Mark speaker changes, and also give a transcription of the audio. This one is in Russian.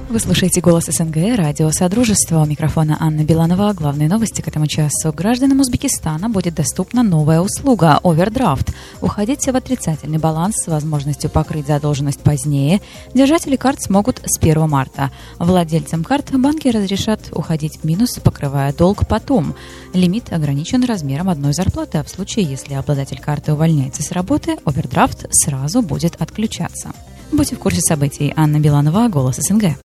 Speaker 1: Вы слушаете «Голос СНГ», радио «Содружество». У микрофона Анна Биланова. Главные новости к этому часу. Гражданам Узбекистана будет доступна новая услуга – овердрафт. Уходить в отрицательный баланс с возможностью покрыть задолженность позднее держатели карт смогут с 1 марта. Владельцам карт банки разрешат уходить в минус, покрывая долг потом. Лимит ограничен размером одной зарплаты, а в случае, если обладатель карты увольняется с работы, овердрафт сразу будет отключаться. Будьте в курсе событий. Анна Биланова, «Голос СНГ».